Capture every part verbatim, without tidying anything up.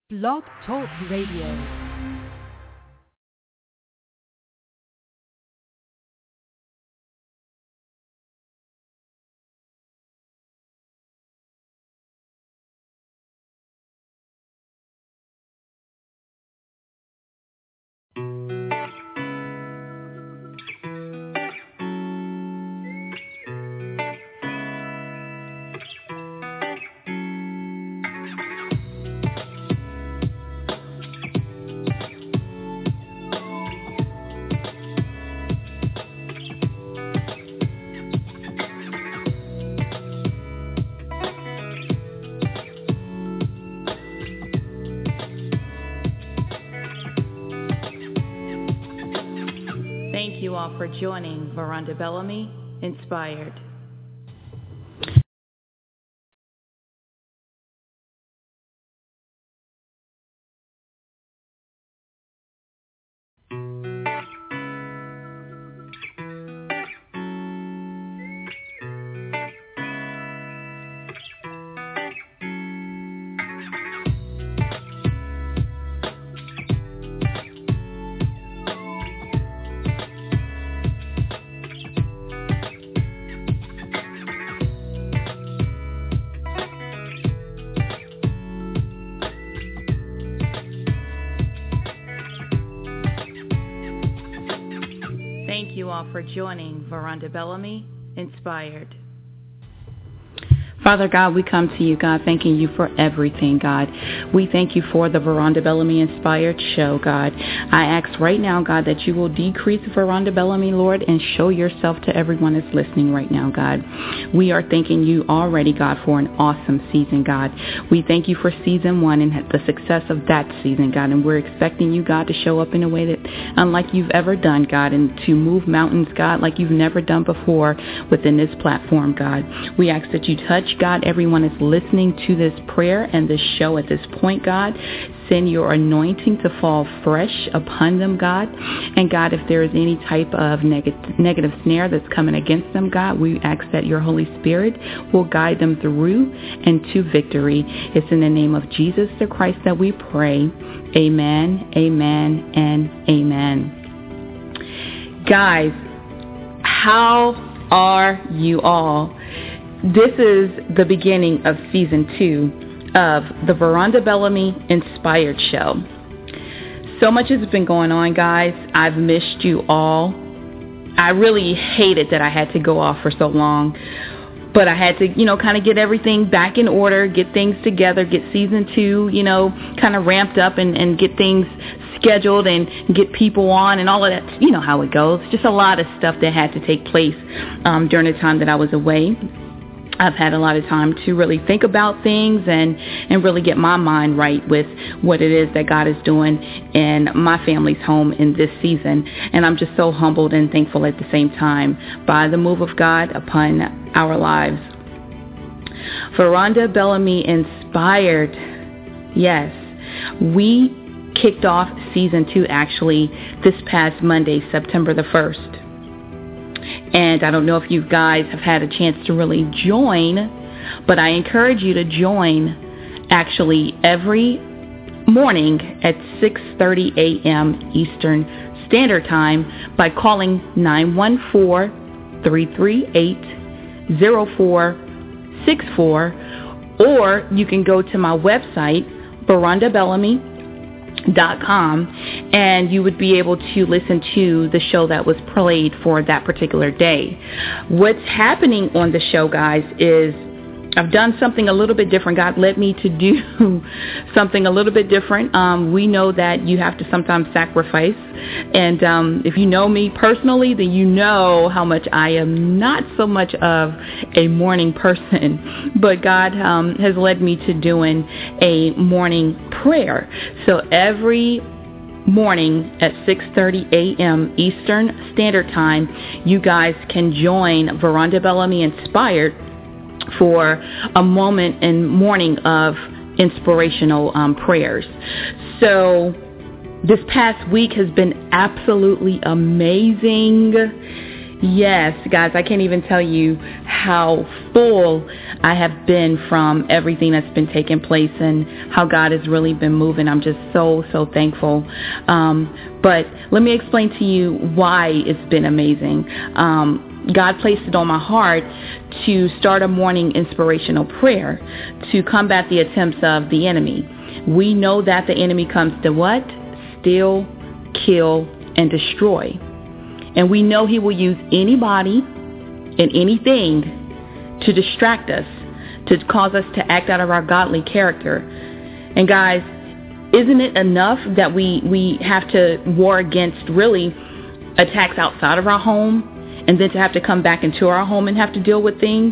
Blog Talk Radio. Thank you all for joining Veranda Bellamy Inspired. Thank you all for joining Veranda Bellamy Inspired. Father God, we come to you, God, thanking you for everything, God. We thank you for the Veranda Bellamy Inspired show, God. I ask right now, God, that you will decrease Veranda Bellamy, Lord, and show yourself to everyone that's listening right now, God. We are thanking you already, God, for an awesome season, God. We thank you for season one and the success of that season, God, and we're expecting you, God, to show up in a way that unlike you've ever done, God, and to move mountains, God, like you've never done before within this platform, God. We ask that you touch, God, everyone is listening to this prayer and this show at this point, God. Send your anointing to fall fresh upon them, God. And God, if there is any type of neg- negative snare that's coming against them, God, we ask that your Holy Spirit will guide them through and to victory. It's in the name of Jesus the Christ that we pray. Amen, amen, and amen. Guys, how are you all? This is the beginning of season two of the Veranda Bellamy Inspired Show. So much has been going on, guys. I've missed you all. I really hated that I had to go off for so long, but I had to, you know, kind of get everything back in order, get things together, get season two, you know, kind of ramped up and, and get things scheduled and get people on and all of that. You know how it goes. Just a lot of stuff that had to take place um, during the time that I was away. I've had a lot of time to really think about things and, and really get my mind right with what it is that God is doing in my family's home in this season. And I'm just so humbled and thankful at the same time by the move of God upon our lives. Veranda Bellamy Inspired. Yes, we kicked off season two actually this past Monday, September the first. And I don't know if you guys have had a chance to really join, but I encourage you to join actually every morning at six thirty a.m. Eastern Standard Time by calling nine one four, three three eight, zero four six four, or you can go to my website, veranda bellamy dot com, and you would be able to listen to the show that was played for that particular day. What's happening on the show, guys, is I've done something a little bit different. God led me to do something a little bit different. Um, we know that you have to sometimes sacrifice. And um, if you know me personally, then you know how much I am not so much of a morning person. But God um, has led me to doing a morning prayer. So every morning at six thirty a.m. Eastern Standard Time, you guys can join Veranda Bellamy Inspired for a moment and morning of inspirational um, prayers. So this past week has been absolutely amazing. Yes, guys, I can't even tell you how full I have been from everything that's been taking place and how God has really been moving. I'm just so, so thankful. Um, but let me explain to you why it's been amazing. Um, God placed it on my heart to start a morning inspirational prayer to combat the attempts of the enemy. We know that the enemy comes to what? Steal, kill, and destroy. And we know he will use anybody and anything to distract us, to cause us to act out of our godly character. And guys, isn't it enough that we, we have to war against really attacks outside of our home and then to have to come back into our home and have to deal with things?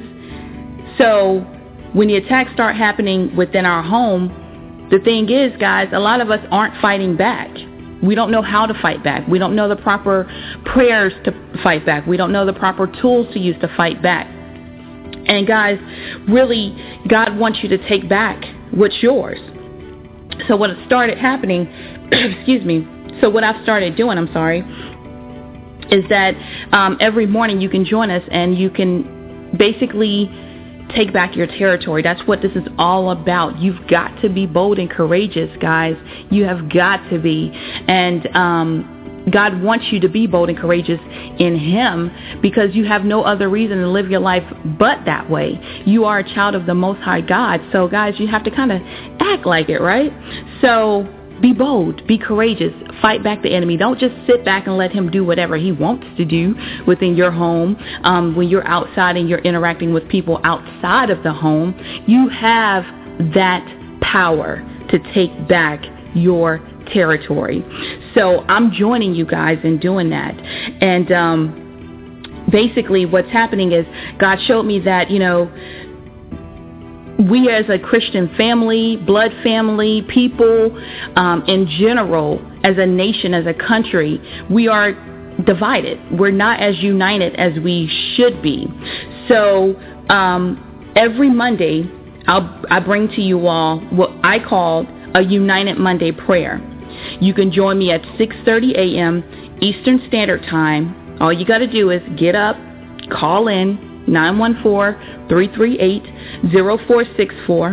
So when the attacks start happening within our home, the thing is, guys, a lot of us aren't fighting back. We don't know how to fight back. We don't know the proper prayers to fight back. We don't know the proper tools to use to fight back. And guys, really, God wants you to take back what's yours. So what started happening, excuse me, so what I've started doing, I'm sorry, is that um, every morning you can join us and you can basically take back your territory. That's what this is all about. You've got to be bold and courageous, guys. You have got to be. And um, God wants you to be bold and courageous in Him because you have no other reason to live your life but that way. You are a child of the Most High God. So, guys, you have to kind of act like it, right? So be bold, be courageous, fight back the enemy. Don't just sit back and let him do whatever he wants to do within your home. Um, when you're outside and you're interacting with people outside of the home, you have that power to take back your territory. So I'm joining you guys in doing that. And um, basically what's happening is God showed me that, you know, we as a Christian family, blood family, people um, in general, as a nation, as a country, we are divided. We're not as united as we should be. So um, every Monday, I'll, I bring to you all what I call a United Monday prayer. You can join me at six thirty a.m. Eastern Standard Time. All you got to do is get up, call in, nine one four, three three eight, zero four six four.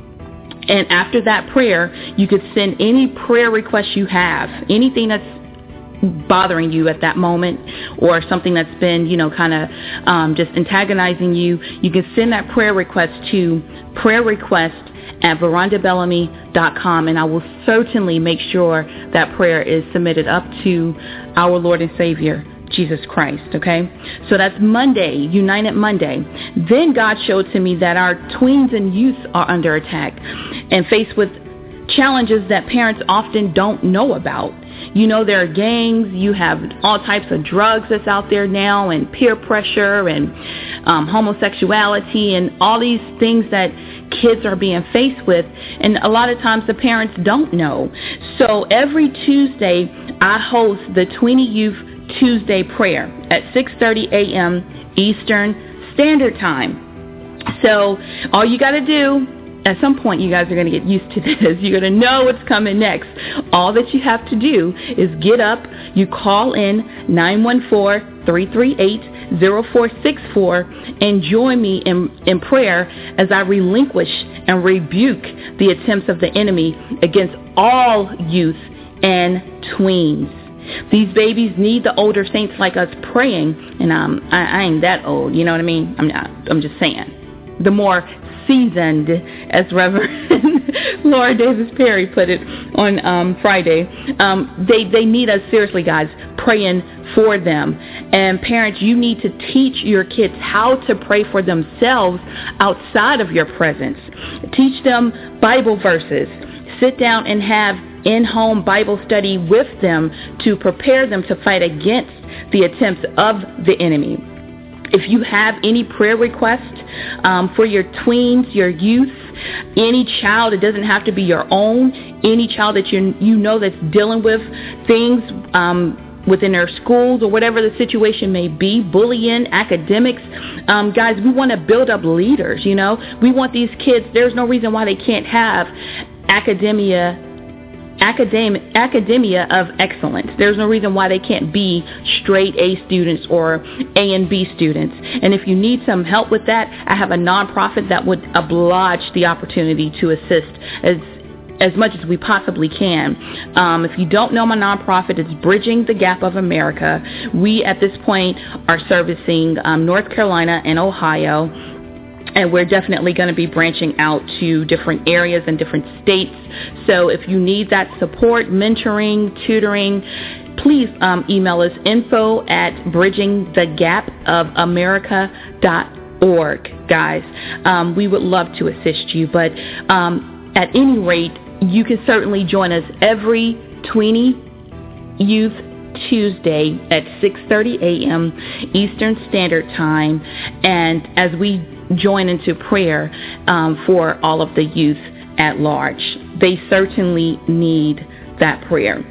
And after that prayer, you could send any prayer request you have, anything that's bothering you at that moment or something that's been, you know, kind of um, just antagonizing you. You can send that prayer request to prayer request at veranda bellamy dot com, and I will certainly make sure that prayer is submitted up to our Lord and Savior, Jesus Christ, okay? So that's Monday, United Monday. Then God showed to me that our tweens and youth are under attack and faced with challenges that parents often don't know about. You know, there are gangs, you have all types of drugs that's out there now, and peer pressure and um, homosexuality and all these things that kids are being faced with, and a lot of times the parents don't know. So every Tuesday, I host the Tweenie Youth Tuesday prayer at six thirty a.m. Eastern Standard Time. So all you got to do, at some point you guys are going to get used to this. You're going to know what's coming next. All that you have to do is get up, you call in nine one four, three three eight, zero four six four and join me in, in prayer as I relinquish and rebuke the attempts of the enemy against all youth and tweens. These babies need the older saints like us praying, and um, I, I ain't that old, you know what I mean? I'm not, I'm just saying. The more seasoned, as Reverend Laura Davis Perry put it on um, Friday, um, they, they need us seriously, guys, praying for them. And parents, you need to teach your kids how to pray for themselves outside of your presence. Teach them Bible verses. Sit down and have in-home Bible study with them to prepare them to fight against the attempts of the enemy. If you have any prayer requests um, for your tweens, your youth, any child, it doesn't have to be your own, any child that you you know that's dealing with things um, within their schools or whatever the situation may be, bullying, academics, um, guys, we want to build up leaders, you know. We want these kids, there's no reason why they can't have academia academic, academia of excellence. There's no reason why they can't be straight A students or A and B students. And if you need some help with that, I have a nonprofit that would oblige the opportunity to assist as as much as we possibly can. Um, if you don't know my nonprofit, it's Bridging the Gap of America. We, at this point, are servicing um, North Carolina and Ohio, and we're definitely going to be branching out to different areas and different states. So if you need that support, mentoring, tutoring, please um, email us info at bridging the gap of america dot org, guys. Um, we would love to assist you, but um, at any rate, you can certainly join us every Tweeny Youth Tuesday at six thirty a.m. Eastern Standard Time, and as we join into prayer um, for all of the youth at large. They certainly need that prayer.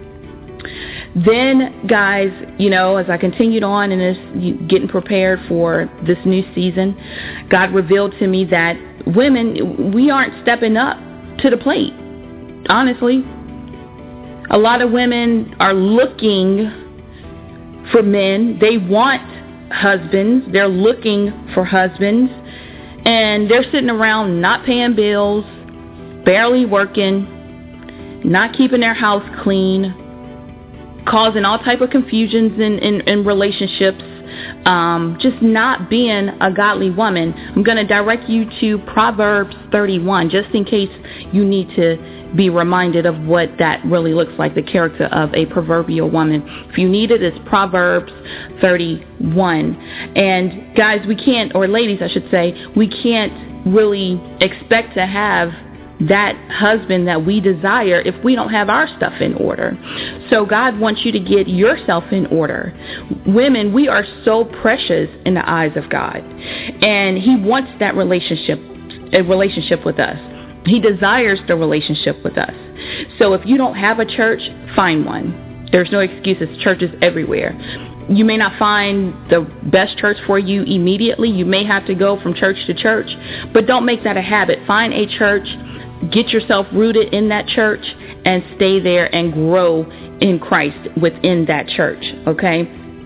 Then, guys, you know, as I continued on in this, getting prepared for this new season, God revealed to me that women, we aren't stepping up to the plate. Honestly, a lot of women are looking for men. They want husbands. They're looking for husbands, and they're sitting around not paying bills, barely working, not keeping their house clean, causing all type of confusions in, in, in relationships, um, just not being a godly woman. I'm going to direct you to Proverbs thirty-one, just in case you need to be reminded of what that really looks like, the character of a proverbial woman. If you need it, it's Proverbs thirty-one. And guys, we can't, or ladies, I should say, we can't really expect to have that husband that we desire if we don't have our stuff in order. So God wants you to get yourself in order. Women, we are so precious in the eyes of God, and He wants that relationship, a relationship with us. He desires the relationship with us. So if you don't have a church, find one. There's no excuses. Churches everywhere. You may not find the best church for you immediately. You may have to go from church to church, but don't make that a habit. Find a church, get yourself rooted in that church, and stay there and grow in Christ within that church, okay?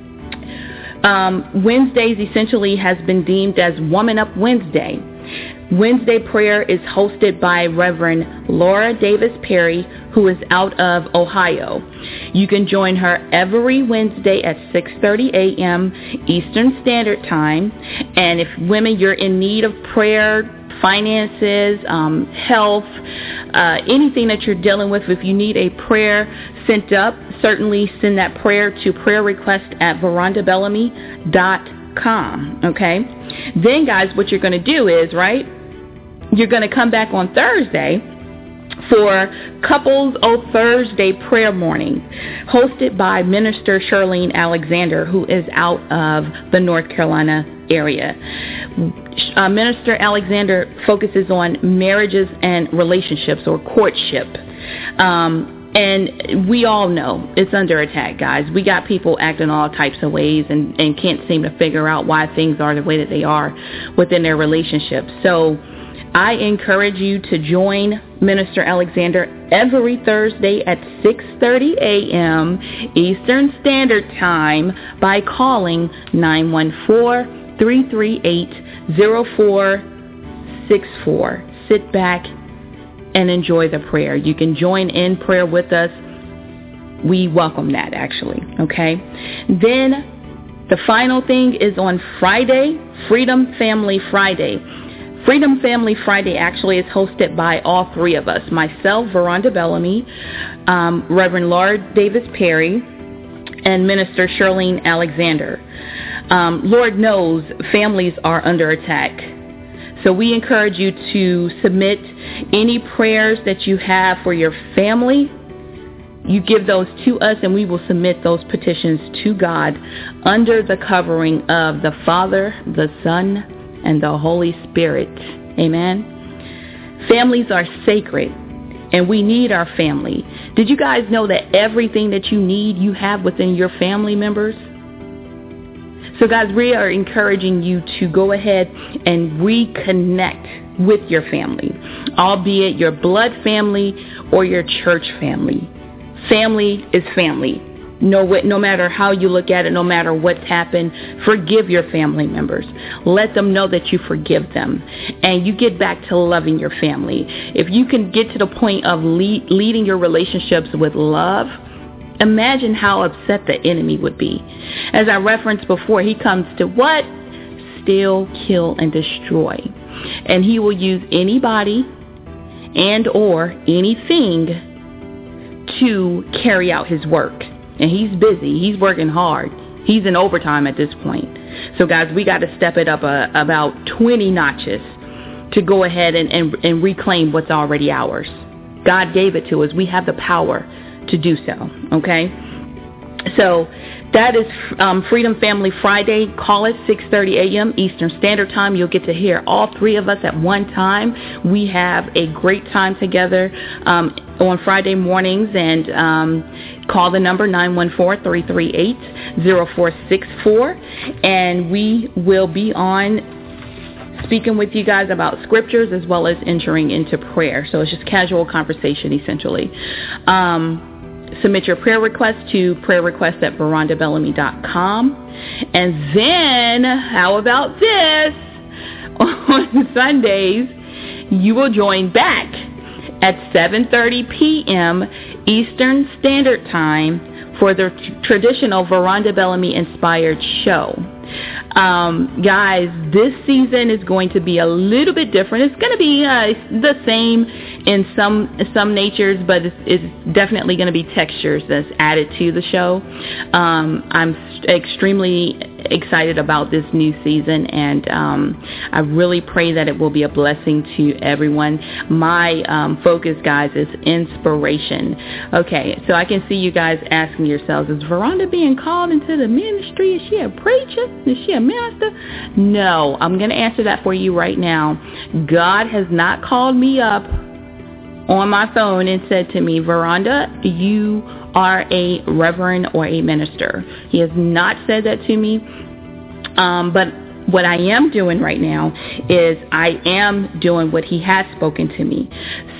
Um, Wednesdays essentially has been deemed as Woman Up Wednesday. Wednesday prayer is hosted by Reverend Laura Davis Perry, who is out of Ohio. You can join her every Wednesday at six thirty a.m. Eastern Standard Time. And if women, you're in need of prayer, finances, um, health, uh, anything that you're dealing with, if you need a prayer sent up, certainly send that prayer to prayer request at veranda bellamy dot com. Okay? Then, guys, what you're going to do is, right, you're going to come back on Thursday for Couples O Thursday Prayer Morning, hosted by Minister Charlene Alexander, who is out of the North Carolina area. Uh, Minister Alexander focuses on marriages and relationships, or courtship. Um, and we all know it's under attack, guys. We got people acting all types of ways and, and can't seem to figure out why things are the way that they are within their relationships. So I encourage you to join Minister Alexander every Thursday at six thirty a.m. Eastern Standard Time by calling nine one four, three three eight, zero four six four. Sit back and enjoy the prayer. You can join in prayer with us. We welcome that, actually, okay? Then the final thing is on Friday, Freedom Family Friday. Freedom Family Friday actually is hosted by all three of us, myself, Veranda Bellamy, um, Reverend Laura Davis Perry, and Minister Charlene Alexander. Um, Lord knows families are under attack. So we encourage you to submit any prayers that you have for your family. You give those to us, and we will submit those petitions to God under the covering of the Father, the Son, and the Holy Spirit. Amen. Families are sacred, and we need our family. Did you guys know that everything that you need, you have within your family members? So, guys, we are encouraging you to go ahead and reconnect with your family, albeit your blood family or your church family. Family is family. No, no matter how you look at it, no matter what's happened, forgive your family members. Let them know that you forgive them. And you get back to loving your family. If you can get to the point of lead, leading your relationships with love, imagine how upset the enemy would be. As I referenced before, he comes to what? Steal, kill, and destroy. And he will use anybody and or anything to carry out his work. And he's busy. He's working hard. He's in overtime at this point. So, guys, we got to step it up uh, about twenty notches to go ahead and, and, and reclaim what's already ours. God gave it to us. We have the power to do so, okay? So that is um, Freedom Family Friday. Call it six thirty a.m. Eastern Standard Time. You'll get to hear all three of us at one time. We have a great time together um, on Friday mornings, and um, call the number nine one four, three three eight, zero four six four, and we will be on speaking with you guys about scriptures as well as entering into prayer. So it's just casual conversation, essentially. Um, submit your prayer request to prayer request at veronda bellamy dot com. And then, how about this? On Sundays, you will join back at seven thirty p.m. Eastern Standard Time for the t- traditional Veronda Bellamy inspired show. Um, guys, this season is going to be a little bit different. It's going to be uh, the same in some some natures, but it's, it's definitely going to be textures that's added to the show. Um, I'm extremely excited about this new season, and um, I really pray that it will be a blessing to everyone. My um, focus, guys, is inspiration. Okay, so I can see you guys asking yourselves, is Veronda being called into the ministry? Is she a preacher? Is she a minister? No, I'm going to answer that for you right now. God has not called me up on my phone and said to me, Veronda, you are a reverend or a minister. He has not said that to me. Um, but what I am doing right now is I am doing what he has spoken to me.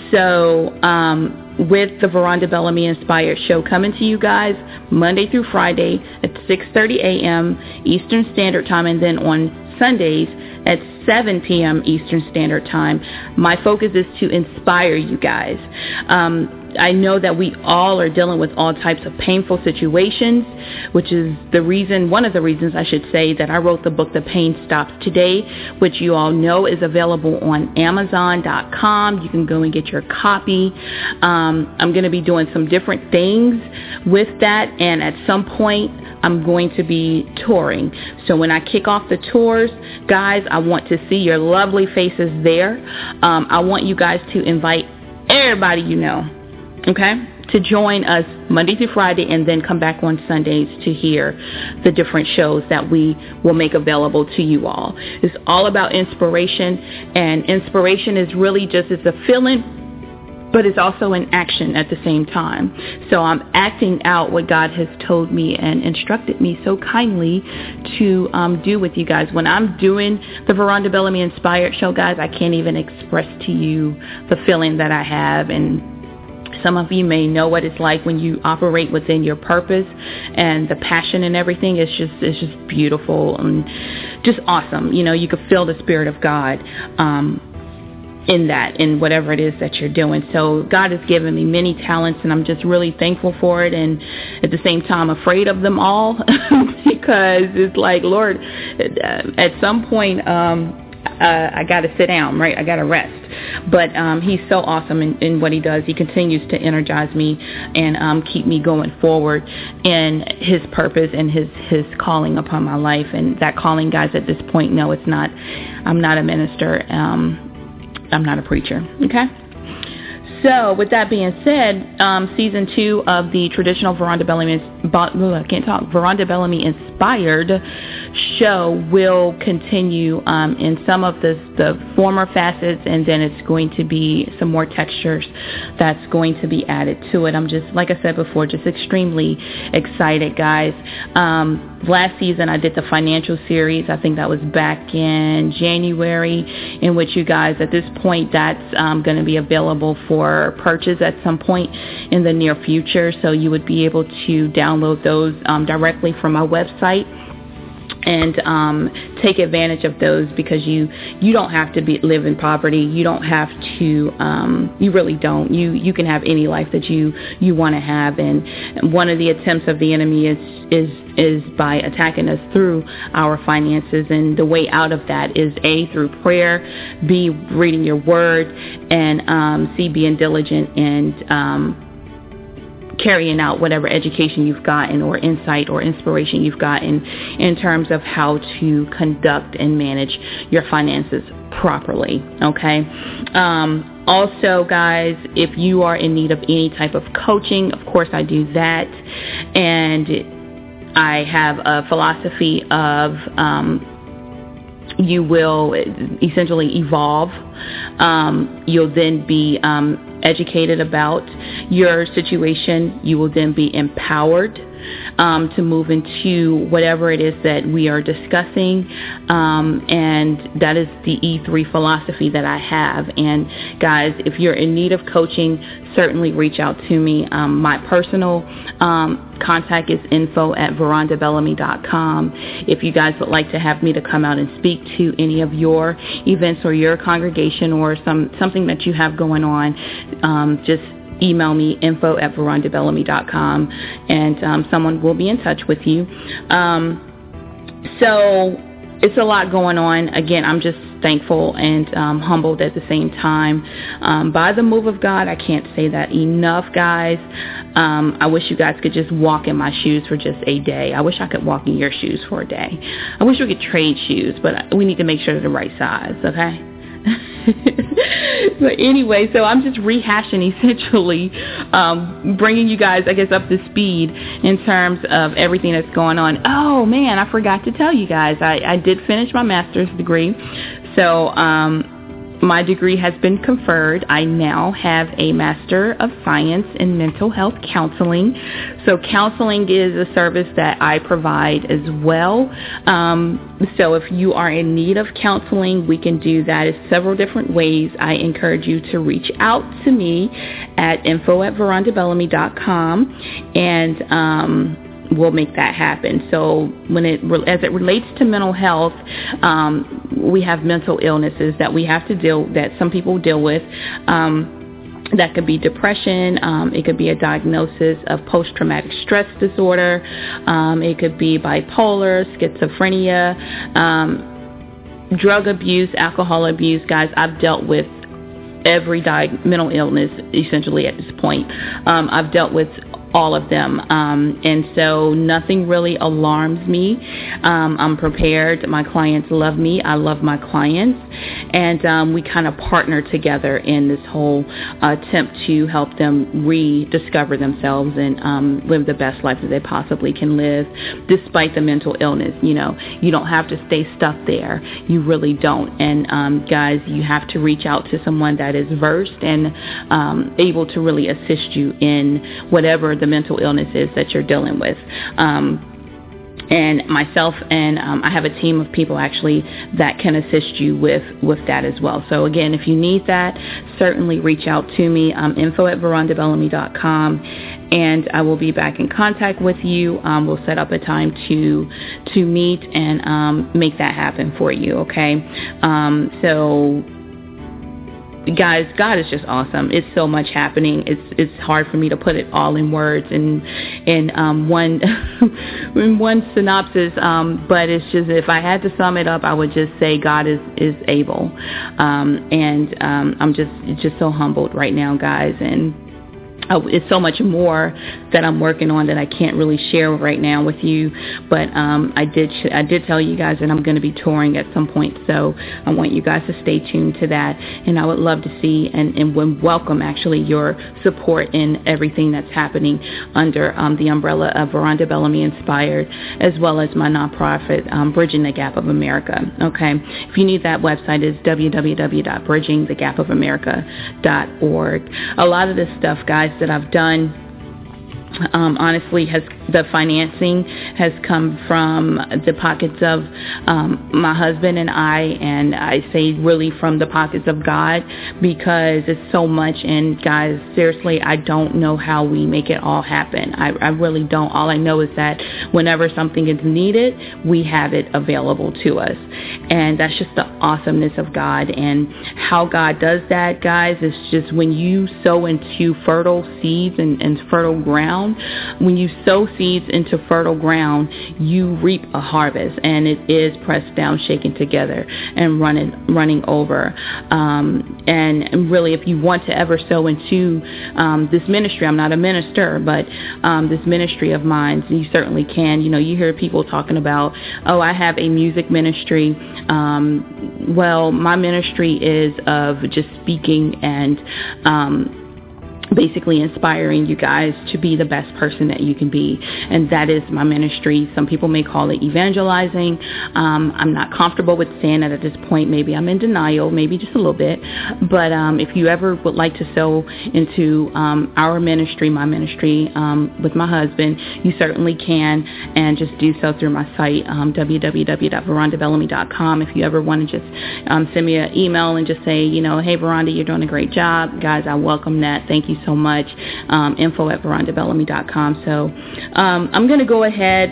So um, with the Veronda Bellamy Inspired Show coming to you guys Monday through Friday at six thirty a.m. Eastern Standard Time, and then on Sundays at seven p.m. Eastern Standard Time. My focus is to inspire you guys. Um, I know that we all are dealing with all types of painful situations, which is the reason, one of the reasons I should say, that I wrote the book, The Pain Stops Today, which you all know is available on amazon dot com. You can go and get your copy. Um, I'm going to be doing some different things with that, and at some point, I'm going to be touring. So when I kick off the tours, guys, I want to see your lovely faces there. Um, I want you guys to invite everybody you know, okay, to join us Monday through Friday, and then come back on Sundays to hear the different shows that we will make available to you all. It's all about inspiration, and inspiration is really just, it's a feeling, but it's also an action at the same time. So I'm acting out what God has told me and instructed me so kindly to um, do with you guys. When I'm doing the Veronda Bellamy Inspired Show, guys, I can't even express to you the feeling that I have. And some of you may know what it's like when you operate within your purpose, and the passion and everything. It's just, it's just beautiful and just awesome. You know, you can feel the Spirit of God Um, in that, in whatever it is that you're doing. So God has given me many talents, and I'm just really thankful for it, and at the same time afraid of them all because it's like, Lord, at some point um, uh, I got to sit down, right? I got to rest. But um, he's so awesome in, in what he does. He continues to energize me and um, keep me going forward in his purpose and his, his calling upon my life. And that calling, guys, at this point, no, it's not. I'm not a minister. Um, I'm not a preacher, okay? So, with that being said, um, season two of the traditional Veronda Bellamy, I can't talk, Veronda Bellamy inspired show will continue um, in some of the, the former facets, and then it's going to be some more textures that's going to be added to it. I'm just, like I said before, just extremely excited, guys. Um, last season, I did the financial series. I think that was back in January, in which you guys, at this point, that's um, going to be available for purchase at some point in the near future. So you would be able to download those um, directly from my website and um, take advantage of those, because you you don't have to be live in poverty. You don't have to. Um, you really don't. You you can have any life that you you want to have. And one of the attempts of the enemy is is is by attacking us through our finances. And the way out of that is A, through prayer, B, reading your word, and um, C, being diligent and um, carrying out whatever education you've gotten or insight or inspiration you've gotten in terms of how to conduct and manage your finances properly. Okay. Um, also, guys, if you are in need of any type of coaching, of course I do that. And I have a philosophy of um, you will essentially evolve. Um, you'll then be um, educated about your situation. You will then be empowered um, to move into whatever it is that we are discussing. Um, and that is the E three philosophy that I have. And guys, if you're in need of coaching, certainly reach out to me. Um, my personal um, contact is info at veronda bellamy dot com. If you guys would like to have me to come out and speak to any of your events or your congregation or some something that you have going on, um, just email me, info at veronda bellamy dot com, and um, someone will be in touch with you. Um, so it's a lot going on. Again, I'm just thankful and um, humbled at the same time um, by the move of God. I can't say that enough, guys. Um, I wish you guys could just walk in my shoes for just a day. I wish I could walk in your shoes for a day. I wish we could trade shoes, but we need to make sure they're the right size, okay? But anyway, so I'm just rehashing essentially, um, bringing you guys, I guess, up to speed in terms of everything that's going on. Oh, man, I forgot to tell you guys. I, I did finish my master's degree. So um, my degree has been conferred. I now have a Master of Science in Mental Health Counseling. So counseling is a service that I provide as well. Um, so if you are in need of counseling, we can do that in several different ways. I encourage you to reach out to me at info at veronda bellamy dot com, and um, we'll make that happen. So when it, as it relates to mental health, um, we have mental illnesses that we have to deal, that some people deal with. Um, That could be depression. Um, it could be a diagnosis of post-traumatic stress disorder. Um, it could be bipolar, schizophrenia, um, drug abuse, alcohol abuse. Guys, I've dealt with every di- mental illness essentially at this point. Um, I've dealt with all of them. Um, and so nothing really alarms me. Um, I'm prepared. My clients love me. I love my clients. And um, we kind of partner together in this whole uh, attempt to help them rediscover themselves and um, live the best life that they possibly can live despite the mental illness. You know, you don't have to stay stuck there. You really don't. And um, guys, you have to reach out to someone that is versed and um, able to really assist you in whatever the mental illness is that you're dealing with. Um, and myself and um, I have a team of people actually that can assist you with, with that as well. So again, if you need that, certainly reach out to me, um, info at veronda bellamy dot com, and I will be back in contact with you. Um, we'll set up a time to to meet and um, make that happen for you, okay? Um, so guys, God is just awesome. It's so much happening. It's it's hard for me to put it all in words and in um, one in one synopsis. Um, but it's just, if I had to sum it up, I would just say God is is able. Um, and um, I'm just just so humbled right now, guys. And Uh, it's so much more that I'm working on that I can't really share right now with you, but um, I did sh- I did tell you guys that I'm going to be touring at some point, so I want you guys to stay tuned to that, and I would love to see and, and welcome actually your support in everything that's happening under um, the umbrella of Veronda Bellamy Inspired, as well as my nonprofit, um, Bridging the Gap of America. Okay, if you need that website, it's w w w dot bridging the gap of america dot org. A lot of this stuff, guys, that I've done, um, honestly, has the financing has come from the pockets of um, my husband and I, and I say really from the pockets of God, because it's so much. And guys, seriously, I don't know how we make it all happen. I, I really don't. All I know is that whenever something is needed, we have it available to us, and that's just the awesomeness of God. And how God does that, guys, is just when you sow into fertile seeds and, and fertile ground. When you sow seeds into fertile ground, you reap a harvest, and it is pressed down, shaken together, and running running over. Um, and really, if you want to ever sow into um, this ministry, I'm not a minister, but um, this ministry of mine, you certainly can. You know, you hear people talking about, oh, I have a music ministry. Um, well, my ministry is of just speaking and um basically inspiring you guys to be the best person that you can be, and that is my ministry. Some people may call it evangelizing. Um, I'm not comfortable with saying that at this point. Maybe I'm in denial, maybe just a little bit, but um, if you ever would like to sow into um, our ministry, my ministry um, with my husband, you certainly can, and just do so through my site, um, w w w dot veronda bellamy dot com. If you ever want to just um, send me an email and just say, you know, hey, Veronda, you're doing a great job, guys, I welcome that. Thank you so much. Um, info at veronda bellamy dot com. So um, I'm going to go ahead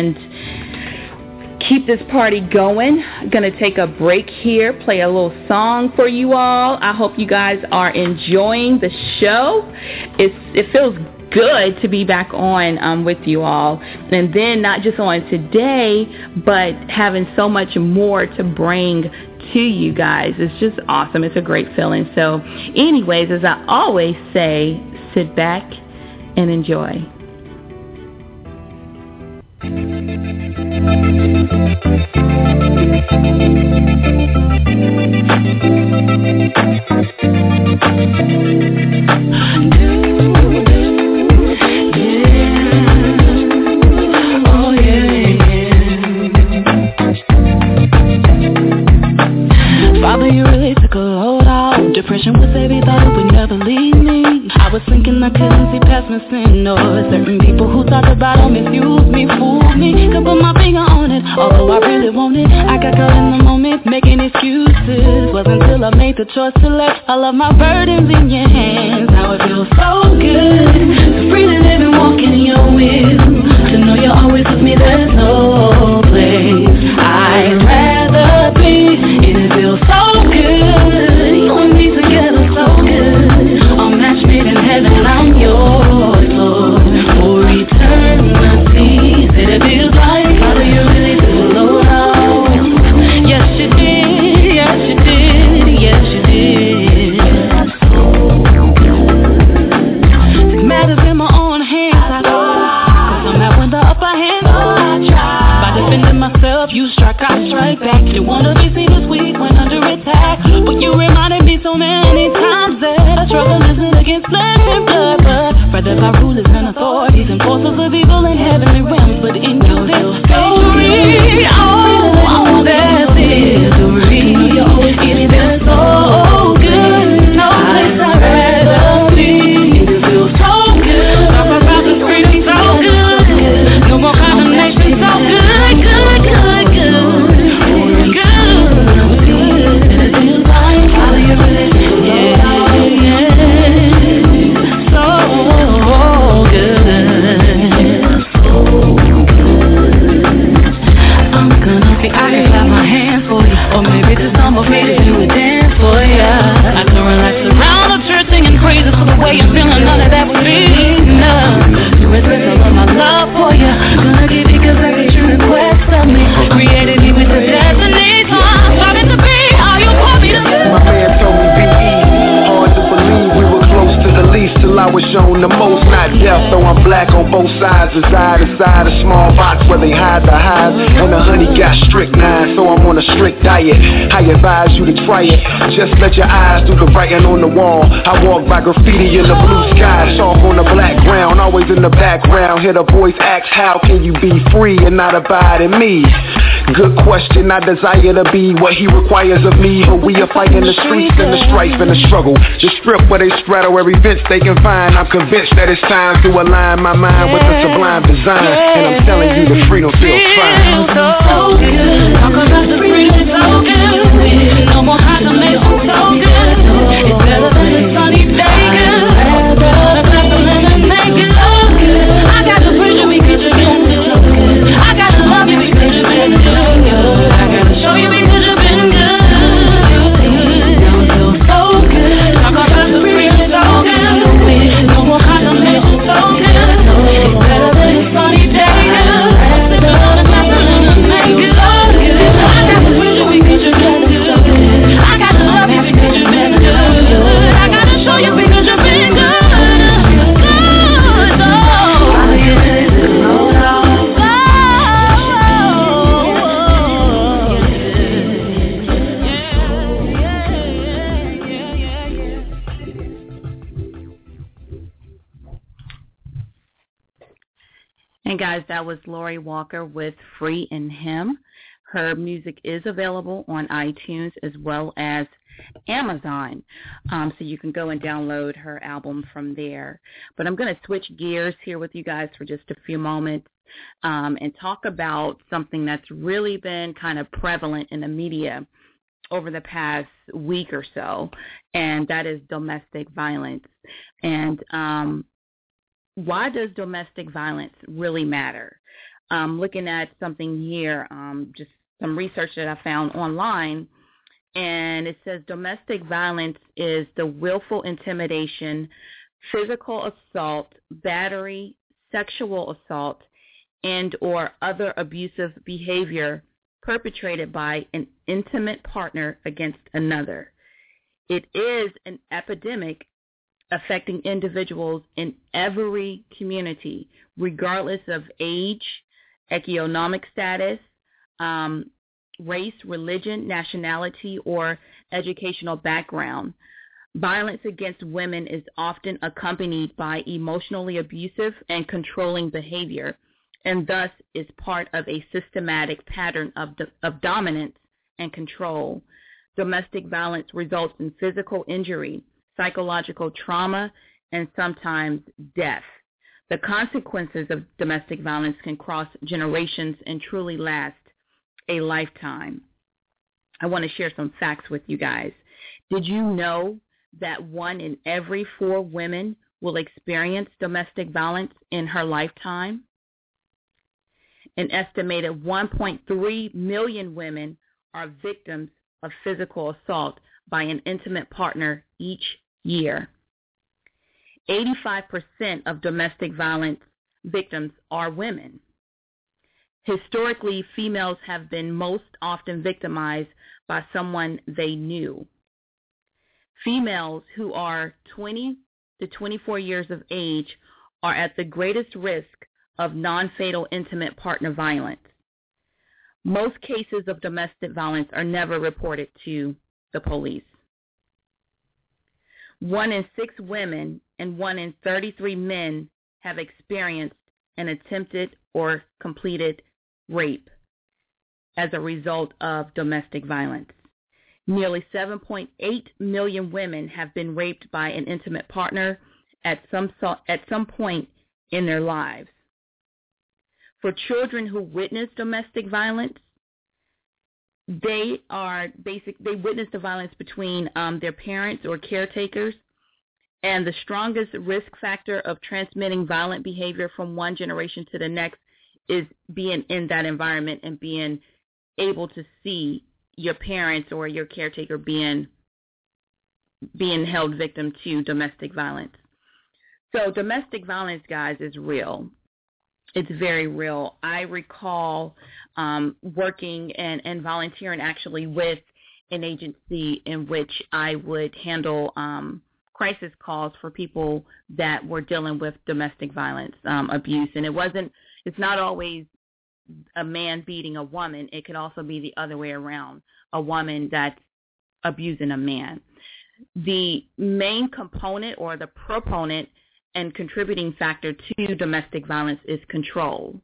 and keep this party going. I'm going to take a break here, play a little song for you all. I hope you guys are enjoying the show. It's, it feels good to be back on um, with you all, and then not just on today, but having so much more to bring to you guys. It's just awesome. It's a great feeling. So anyways, as I always say, sit back and enjoy. Depression was heavy, thought it would never leave me. I was thinking I couldn't see past my sin, or certain people who talk about or misuse me, fool me. Could put my finger on it, although I really want it. I got caught in the moment, making excuses. Wasn't until I made the choice to let all of my burdens in your hands. Now it feels so good to freely live and walk in your will. To know you're always with me, there's no place I'd rather be. It feels so good. You and me together so good. A match made in heaven, I'm yours, Lord, for eternity. Said it feels like, Father, you really do low down. Yes, you did, yes, you did, yes, you did. Take matters in my own hands, I thought, cause I'm out with the upper hand. By defending myself, you strike, I strike back. You wanna be seen as weak when under attack, but you reminded me so many times that I struggle isn't against flesh and blood, but rather by rulers and authorities and forces of evil in heavenly realms. But in you there's victory. Oh, there's victory. You always give me this so good. No place I'd rather be. It feels so good. Talk about the freedom, so good. No more condemnation, so good, good, good, good. Good, good. And it feels like all of your religion. Yeah, yeah. So good. tough, though I'm black on both sides. A side to side, a small box where they hide the highs. And the honey got strychnine, so I'm on a strict diet. I advise you to try it. Just let your eyes do the writing on the wall. I walk by graffiti in the blue sky, chalk on the black ground, always in the background. Hear the voice ask, how can you be free and not abide in me? Good question, I desire to be what he requires of me. But we are fighting the streets and the strife and the struggle. The strip where they straddle every fence they can find. I'm convinced that it's time to align my mind with the sublime design. And I'm telling you the freedom feels fine. So good. Talk about the freedom, so good. No more high to make it so good. It's better than a sunny day, good. Better than make it so good. I got the freedom because you've been so good. I got to love you because you've been so good. I got to show you because you've been good. Don't feel so good. Talk about the freedom, so good. No more high to make it so good. It's better than a sunny day, good. Better than make it so good. I got the freedom because you've been so good. I got to love you because you've been good. I got to show you because you've been good. And guys, that was Lori Walker with Free in Him. Her music is available on iTunes as well as Amazon, um, so you can go and download her album from there. But I'm going to switch gears here with you guys for just a few moments um, and talk about something that's really been kind of prevalent in the media over the past week or so, and that is domestic violence. And um, why does domestic violence really matter? Um, looking at something here, um, just some research that I found online, and it says domestic violence is the willful intimidation, physical assault, battery, sexual assault, and or other abusive behavior perpetrated by an intimate partner against another. It is an epidemic affecting individuals in every community, regardless of age, economic status, um, race, religion, nationality, or educational background. Violence against women is often accompanied by emotionally abusive and controlling behavior, and thus is part of a systematic pattern of, do- of dominance and control. Domestic violence results in physical injury, psychological trauma, and sometimes death. The consequences of domestic violence can cross generations and truly last a lifetime. I want to share some facts with you guys. Did you know that one in every four women will experience domestic violence in her lifetime? An estimated one point three million women are victims of physical assault by an intimate partner each year. eighty-five percent of domestic violence victims are women. Historically, females have been most often victimized by someone they knew. Females who are twenty to twenty-four years of age are at the greatest risk of non-fatal intimate partner violence. Most cases of domestic violence are never reported to the police. One in six women and one in thirty-three men have experienced an attempted or completed rape as a result of domestic violence. Nearly seven point eight million women have been raped by an intimate partner at some at some point in their lives. For children who witness domestic violence, they are basic. They witness the violence between um, their parents or caretakers, and the strongest risk factor of transmitting violent behavior from one generation to the next is being in that environment and being able to see your parents or your caretaker being being held victim to domestic violence. So domestic violence, guys, is real. It's very real. I recall um, working and, and volunteering actually with an agency in which I would handle um, crisis calls for people that were dealing with domestic violence, um, abuse. And it wasn't, it's not always a man beating a woman. It could also be the other way around, a woman that's abusing a man. The main component or the proponent and contributing factor to domestic violence is control.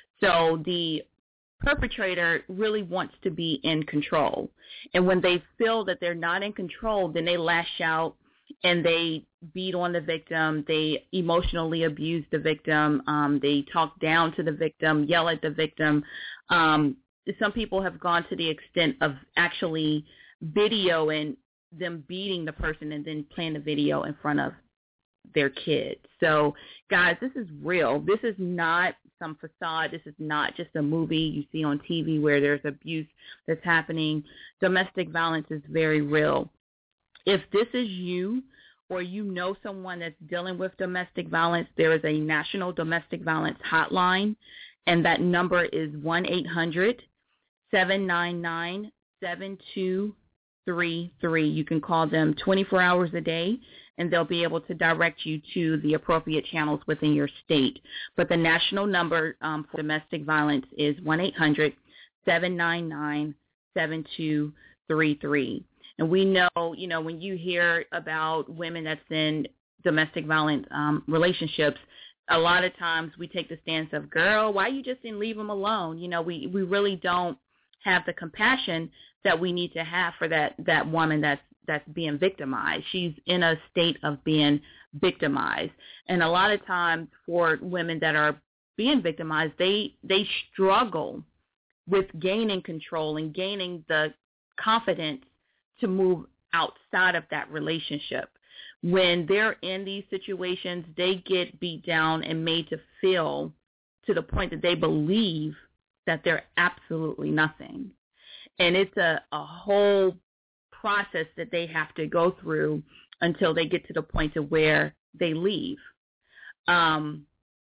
So the perpetrator really wants to be in control. And when they feel that they're not in control, then they lash out and they beat on the victim. They emotionally abuse the victim. Um, they talk down to the victim, yell at the victim. Um, some people have gone to the extent of actually videoing them beating the person and then playing the video in front of their kids. So, guys, this is real. This is not some facade. This is not just a movie you see on T V where there's abuse that's happening. Domestic violence is very real. If this is you or you know someone that's dealing with domestic violence, there is a national domestic violence hotline, and that number is one eight hundred seven nine nine seven two three three. You can call them twenty-four hours a day, and they'll be able to direct you to the appropriate channels within your state. But the national number um, for domestic violence is one eight hundred seven nine nine seven two three three. And we know, you know, when you hear about women that's in domestic violent um, relationships, a lot of times we take the stance of, girl, why you just didn't leave them alone? You know, we, we really don't have the compassion that we need to have for that, that woman that's that's being victimized. She's in a state of being victimized. And a lot of times for women that are being victimized, they they struggle with gaining control and gaining the confidence to move outside of that relationship. When they're in these situations, they get beat down and made to feel to the point that they believe that they're absolutely nothing. And it's a, a whole process that they have to go through until they get to the point of where they leave. Um,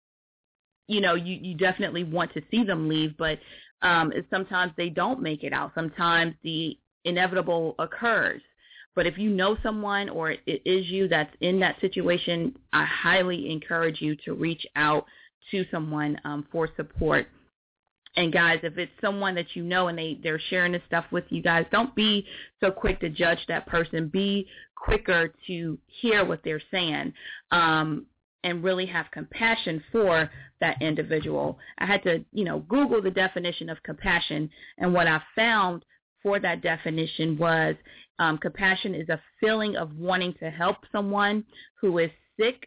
you know, you, you definitely want to see them leave, but um, sometimes they don't make it out. Sometimes the inevitable occurs. But if you know someone or it is you that's in that situation, I highly encourage you to reach out to someone um, for support. And, guys, if it's someone that you know and they, they're sharing this stuff with you guys, don't be so quick to judge that person. Be quicker to hear what they're saying um, and really have compassion for that individual. I had to, you know, Google the definition of compassion, and what I found for that definition was um, compassion is a feeling of wanting to help someone who is sick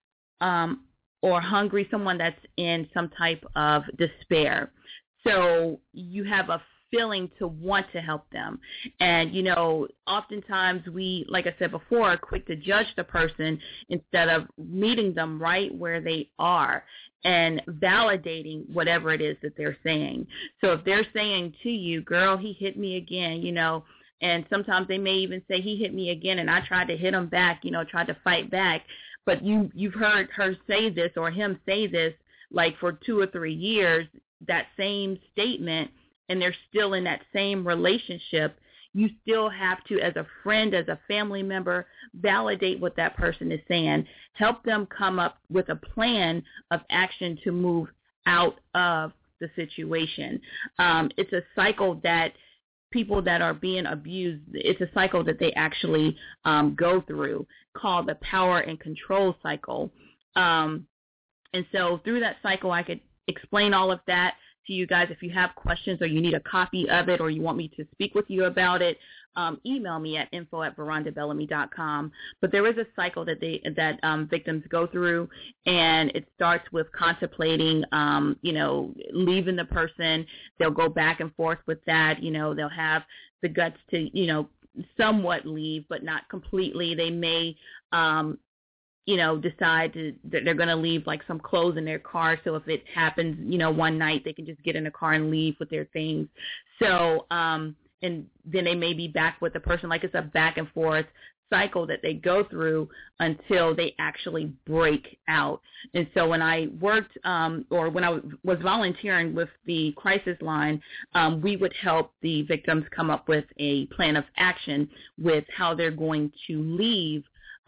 um, or hungry, someone that's in some type of despair. So you have a feeling to want to help them. And, you know, oftentimes we, like I said before, are quick to judge the person instead of meeting them right where they are and validating whatever it is that they're saying. So if they're saying to you, girl, he hit me again, you know, and sometimes they may even say he hit me again and I tried to hit him back, you know, tried to fight back. But you, you've heard her say this or him say this like for two or three years, that same statement, and they're still in that same relationship. You still have to, as a friend, as a family member, validate what that person is saying. Help them come up with a plan of action to move out of the situation. Um, it's a cycle that people that are being abused, it's a cycle that they actually um, go through called the power and control cycle. Um, and so through that cycle, I could explain all of that to you guys. If you have questions or you need a copy of it or you want me to speak with you about it, um, email me at info at veranda bellamy dot com. But there is a cycle that they that um, victims go through, and it starts with contemplating, um, you know, leaving the person. They'll go back and forth with that. You know, they'll have the guts to, you know, somewhat leave, but not completely. They may um, you know, decide to, that they're going to leave like some clothes in their car. So if it happens, you know, one night, they can just get in a car and leave with their things. So, um, and then they may be back with the person. Like it's a back and forth cycle that they go through until they actually break out. And so when I worked um, or when I was volunteering with the crisis line, um, we would help the victims come up with a plan of action with how they're going to leave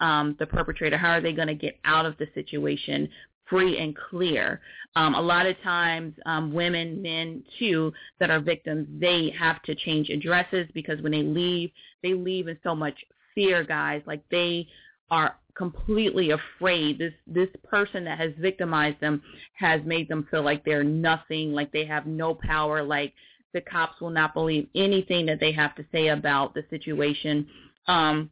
um, the perpetrator? How are they going to get out of the situation free and clear? Um, a lot of times, um, women, men too, that are victims, they have to change addresses because when they leave, they leave in so much fear, guys. Like they are completely afraid. This this person that has victimized them has made them feel like they're nothing, like they have no power, like the cops will not believe anything that they have to say about the situation. Um,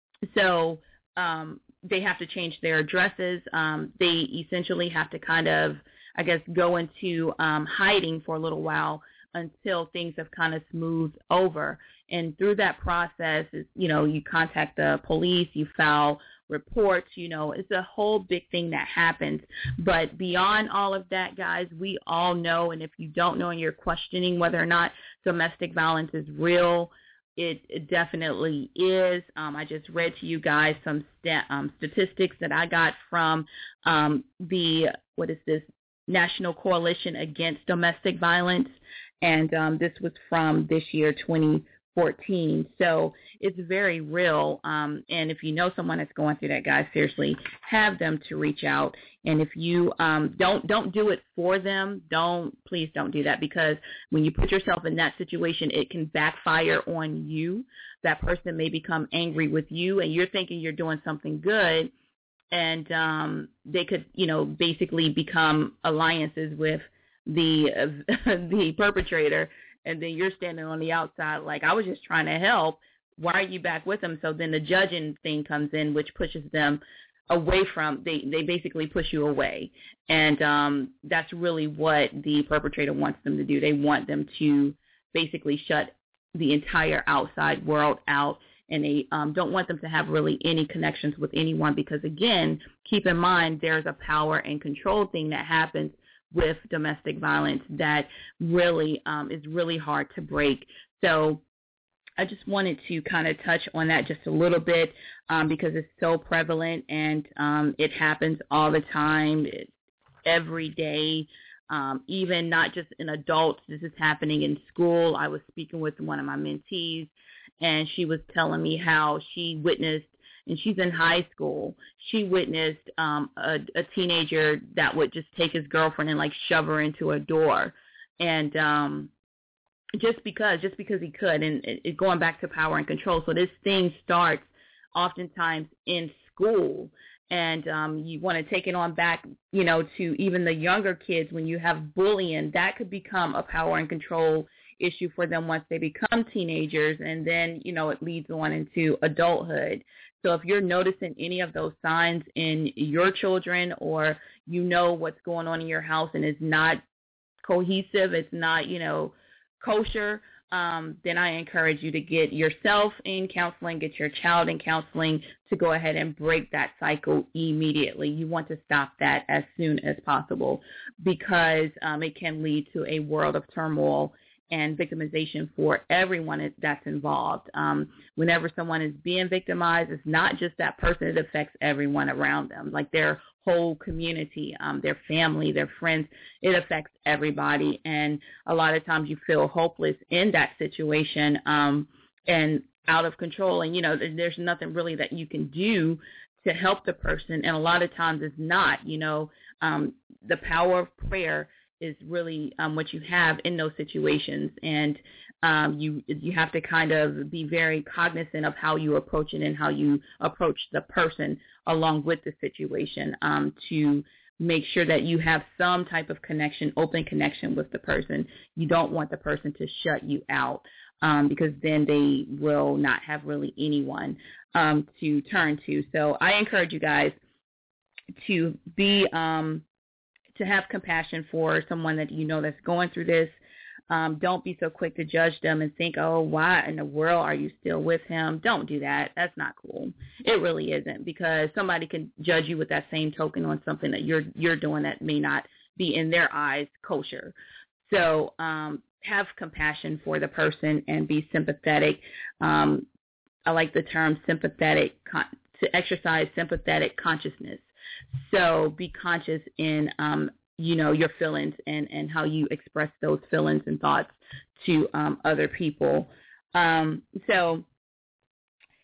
so um, they have to change their addresses. Um, they essentially have to kind of, I guess, go into um, hiding for a little while until things have kind of smoothed over. And through that process, is, you know, you contact the police, you file reports, you know, it's a whole big thing that happens. But beyond all of that, guys, we all know, and if you don't know and you're questioning whether or not domestic violence is real, it, it definitely is. Um, I just read to you guys some stat, um, statistics that I got from um, the, what is this, National Coalition Against Domestic Violence, and um, this was from this year, twenty fourteen. So it's very real, um, and if you know someone that's going through that, guys, seriously, have them to reach out. And if you um, don't don't do it for them, don't please don't do that, because when you put yourself in that situation, it can backfire on you. That person may become angry with you, and you're thinking you're doing something good, and um, they could, you know, basically become alliances with the uh, the perpetrator, and then you're standing on the outside like, I was just trying to help. Why are you back with them? So then the judging thing comes in, which pushes them away from, they, they basically push you away. And um, that's really what the perpetrator wants them to do. They want them to basically shut the entire outside world out, and they um, don't want them to have really any connections with anyone, because, again, keep in mind there's a power and control thing that happens with domestic violence that really um, is really hard to break. So I just wanted to kind of touch on that just a little bit um, because it's so prevalent, and um, it happens all the time, it, every day, um, even not just in adults. This is happening in school. I was speaking with one of my mentees, and she was telling me how she witnessed, and she's in high school, she witnessed um, a, a teenager that would just take his girlfriend and, like, shove her into a door. And um, just because, just because he could, and it, it, going back to power and control. So this thing starts oftentimes in school. And um, you want to take it on back, you know, to even the younger kids. When you have bullying, that could become a power and control issue for them once they become teenagers, and then, you know, it leads on into adulthood. So if you're noticing any of those signs in your children, or you know what's going on in your house and it's not cohesive, it's not, you know, kosher, um, then I encourage you to get yourself in counseling, get your child in counseling to go ahead and break that cycle immediately. You want to stop that as soon as possible, because um, it can lead to a world of turmoil and victimization for everyone that's involved. Um, whenever someone is being victimized, it's not just that person, it affects everyone around them, like their whole community, um, their family, their friends. It affects everybody, and a lot of times you feel hopeless in that situation um, and out of control, and, you know, there's nothing really that you can do to help the person, and a lot of times it's not, you know, um, the power of prayer is really um, what you have in those situations, and um, you you have to kind of be very cognizant of how you approach it and how you approach the person along with the situation um, to make sure that you have some type of connection, open connection with the person. You don't want the person to shut you out um, because then they will not have really anyone um, to turn to. So I encourage you guys to be um, to have compassion for someone that you know that's going through this. Um, don't be so quick to judge them and think, oh, why in the world are you still with him? Don't do that. That's not cool. It really isn't, because somebody can judge you with that same token on something that you're you're doing that may not be in their eyes kosher. So um, have compassion for the person and be sympathetic. Um, I like the term sympathetic, con- to exercise sympathetic consciousness. So be conscious in, um, you know, your feelings and, and how you express those feelings and thoughts to um, other people. Um, so,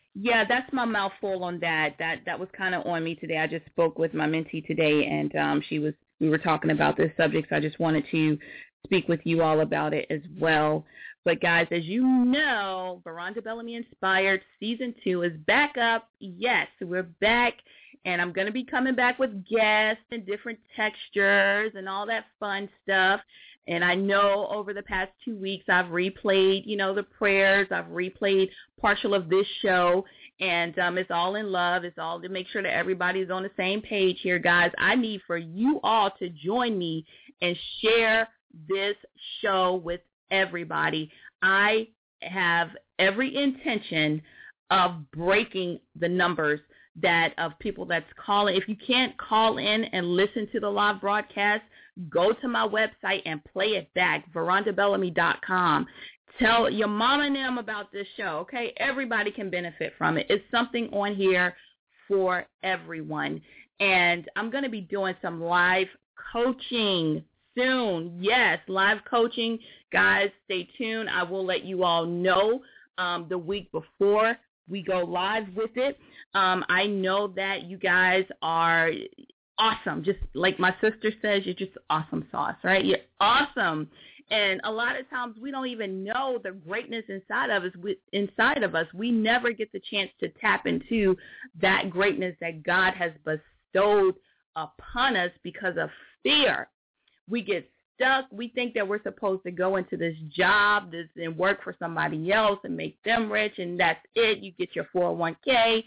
Yeah, that's my mouthful on that. That that was kind of on me today. I just spoke with my mentee today, and um, she was we were talking about this subject, so I just wanted to speak with you all about it as well. But, guys, as you know, Veronda Bellamy Inspired Season two is back up. Yes, we're back, and I'm going to be coming back with guests and different textures and all that fun stuff. And I know over the past two weeks I've replayed, you know, the prayers. I've replayed partial of this show, and um, it's all in love. It's all to make sure that everybody's on the same page here, guys. I need for you all to join me and share this show with everybody. I have every intention of breaking the numbers that of people that's calling. If you can't call in and listen to the live broadcast, go to my website and play it back, veronda bellamy dot com. Tell your mom and them about this show, okay? Everybody can benefit from it. It's something on here for everyone. And I'm going to be doing some live coaching soon. Yes, live coaching. Guys, stay tuned. I will let you all know um, the week before we go live with it. Um, I know that you guys are awesome. Just like my sister says, you're just awesome sauce, right? You're awesome. And a lot of times we don't even know the greatness inside of us. We, inside of us, we never get the chance to tap into that greatness that God has bestowed upon us because of fear. We get stuck. We think that we're supposed to go into this job this, and work for somebody else and make them rich, and that's it. You get your four oh one k.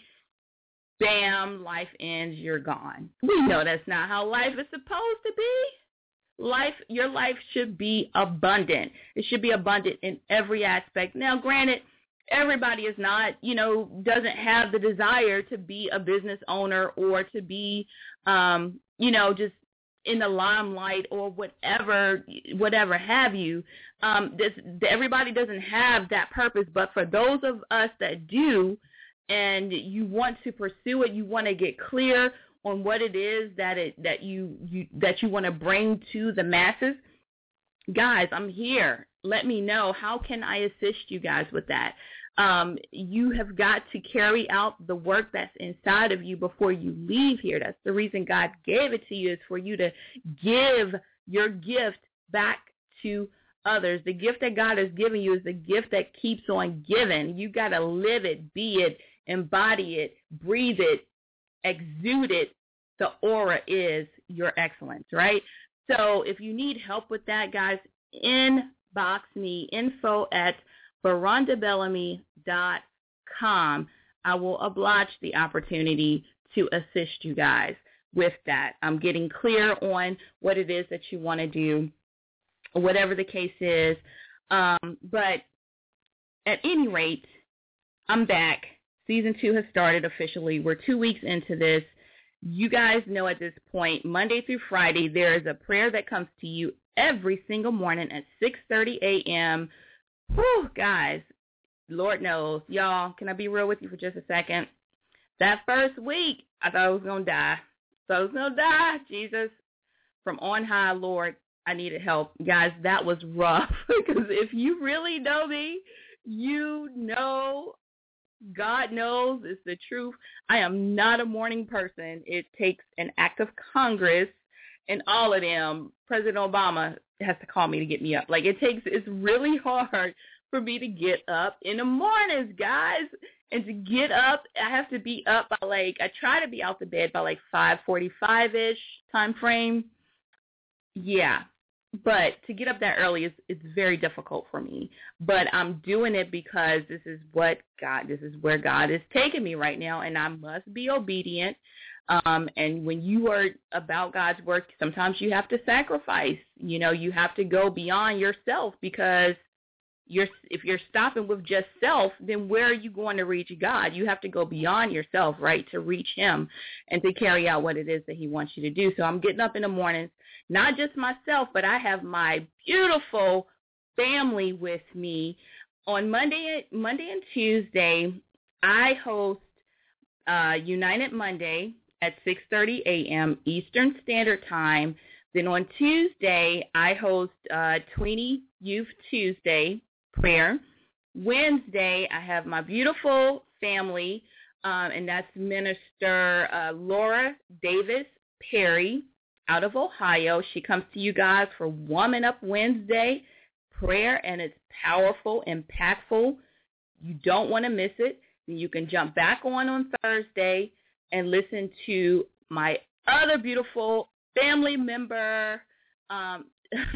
Bam, life ends, you're gone. We know that's not how life is supposed to be. Life, your life should be abundant. It should be abundant in every aspect. Now, granted, everybody is not, you know, doesn't have the desire to be a business owner or to be, um, you know, just in the limelight or whatever, whatever have you. Um, this, everybody doesn't have that purpose, but for those of us that do, and you want to pursue it, you want to get clear on what it is that it that you, you that you want to bring to the masses. Guys, I'm here. Let me know. How can I assist you guys with that? Um, you have got to carry out the work that's inside of you before you leave here. That's the reason God gave it to you, is for you to give your gift back to others. The gift that God has given you is the gift that keeps on giving. You got to live it, be it, embody it, breathe it, exude it. The aura is your excellence, right? So if you need help with that, guys, inbox me, info at veronda bellamy dot com. I will oblige the opportunity to assist you guys with that. I'm getting clear on what it is that you want to do, whatever the case is. Um, but at any rate, I'm back. Season two has started officially. We're two weeks into this. You guys know at this point, Monday through Friday, there is a prayer that comes to you every single morning at six thirty a.m. Whew, guys, Lord knows. Y'all, can I be real with you for just a second? That first week, I thought I was going to die. So I was going to die, Jesus. From on high, Lord, I needed help. Guys, that was rough. Because if you really know me, you know, God knows it's the truth. I am not a morning person. It takes an act of Congress and all of them. President Obama has to call me to get me up. Like, it takes, it's really hard for me to get up in the mornings, guys. And to get up, I have to be up by like, I try to be out the bed by like five forty-five-ish time frame. Yeah. But to get up that early is it's very difficult for me. But I'm doing it because this is what God, this is where God is taking me right now, and I must be obedient. Um, and when you are about God's work, sometimes you have to sacrifice. You know, you have to go beyond yourself, because you're if you're stopping with just self, then where are you going to reach God? You have to go beyond yourself, right, to reach him and to carry out what it is that he wants you to do. So I'm getting up in the mornings, not just myself, but I have my beautiful family with me. On Monday, Monday and Tuesday, I host uh, United Monday at six thirty a.m. Eastern Standard Time. Then on Tuesday, I host uh, Tweenie Youth Tuesday prayer. Wednesday, I have my beautiful family, um, and that's Minister uh, Laura Davis Perry out of Ohio. She comes to you guys for Woman Up Wednesday prayer, and it's powerful, impactful. You don't want to miss it. You can jump back on on Thursday and listen to my other beautiful family member, um,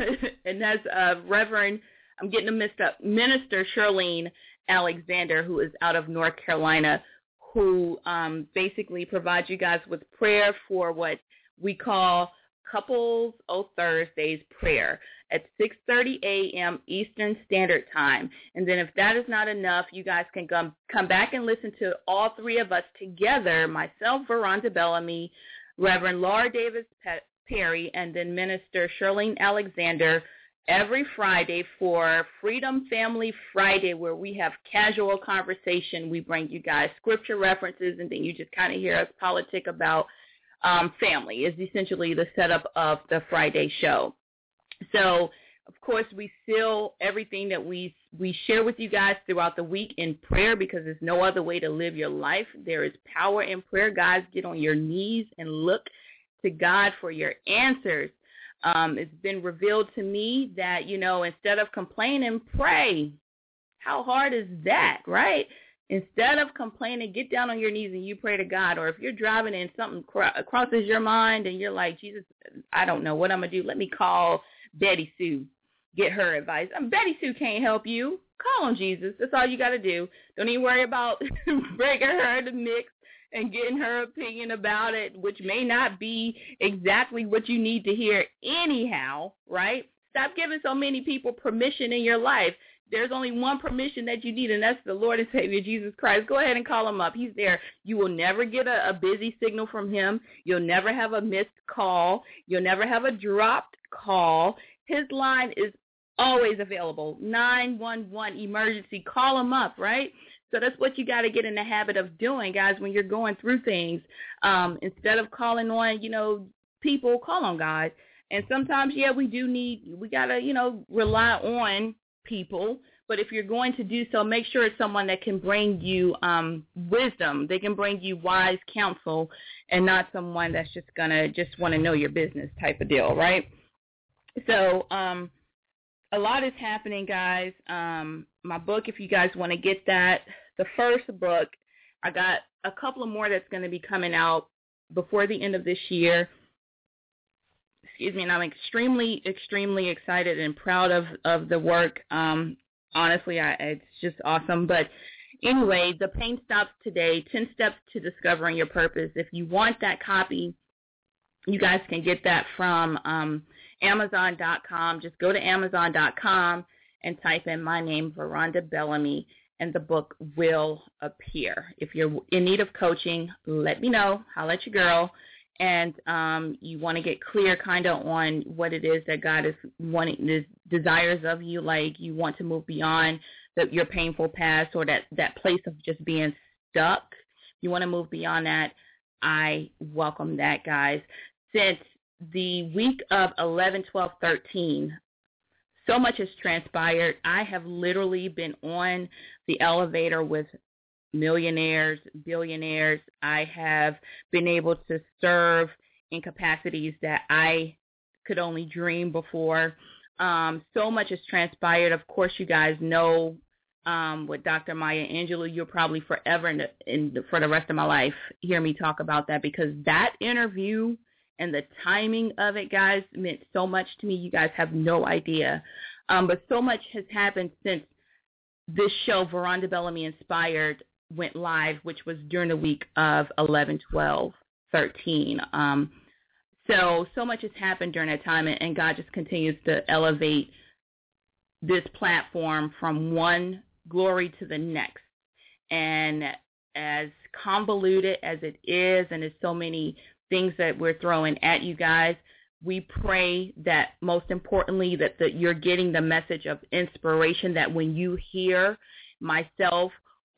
and that's uh, Reverend, I'm getting them mixed up, Minister Shirlene Alexander, who is out of North Carolina, who um, basically provides you guys with prayer for what we call Couples O Thursdays prayer at six thirty a.m. Eastern Standard Time. And then if that is not enough, you guys can come, come back and listen to all three of us together, myself, Veranda Bellamy, Reverend Laura Davis Perry, and then Minister Shirlene Alexander, every Friday for Freedom Family Friday, where we have casual conversation. We bring you guys scripture references, and then you just kind of hear us politic about um, family is essentially the setup of the Friday show. So, of course, we seal everything that we we share with you guys throughout the week in prayer, because there's no other way to live your life. There is power in prayer. Guys, get on your knees and look to God for your answers. Um, it's been revealed to me that, you know, instead of complaining, pray. How hard is that, right? Instead of complaining, get down on your knees and you pray to God. Or if you're driving and something cro- crosses your mind and you're like, Jesus, I don't know what I'm going to do. Let me call Betty Sue, get her advice. Um, Betty Sue can't help you. Call on Jesus. That's all you got to do. Don't even worry about bringing her in the mix and getting her opinion about it, which may not be exactly what you need to hear anyhow, right? Stop giving so many people permission in your life. There's only one permission that you need, and that's the Lord and Savior, Jesus Christ. Go ahead and call him up. He's there. You will never get a, a busy signal from him. You'll never have a missed call. You'll never have a dropped call. His line is always available. nine one one emergency. Call him up, right? So that's what you got to get in the habit of doing, guys, when you're going through things. Um, instead of calling on, you know, people, call on God. And sometimes, yeah, we do need, we got to, you know, rely on people. But if you're going to do so, make sure it's someone that can bring you um, wisdom. They can bring you wise counsel, and not someone that's just going to just want to know your business type of deal, right? So um, a lot is happening, guys. Um, my book, if you guys want to get that, the first book, I got a couple of more that's going to be coming out before the end of this year. Excuse me, and I'm extremely, extremely excited and proud of, of the work. Um, honestly, I, it's just awesome. But anyway, The Pain Stops Today, ten Steps to Discovering Your Purpose. If you want that copy, you guys can get that from um, Amazon dot com. Just go to Amazon dot com and type in my name, Veranda Bellamy, and the book will appear. If you're in need of coaching, let me know. I'll let you girl. And um, you want to get clear kind of on what it is that God is wanting, the desires of you, like you want to move beyond the, your painful past or that, that place of just being stuck. You want to move beyond that. I welcome that, guys. Since the week of eleven, twelve, thirteen, so much has transpired. I have literally been on the elevator with millionaires, billionaires. I have been able to serve in capacities that I could only dream before. Um, so much has transpired. Of course, you guys know um, with Doctor Maya Angelou, you'll probably forever in the, in the, for the rest of my life hear me talk about that, because that interview and the timing of it, guys, meant so much to me. You guys have no idea. Um, but so much has happened since this show, Veranda Bellamy Inspired, went live, which was during the week of eleven, twelve, thirteen. Um, so, so much has happened during that time, and, and God just continues to elevate this platform from one glory to the next. And as convoluted as it is, and there's so many things that we're throwing at you guys, we pray that most importantly that the, you're getting the message of inspiration, that when you hear myself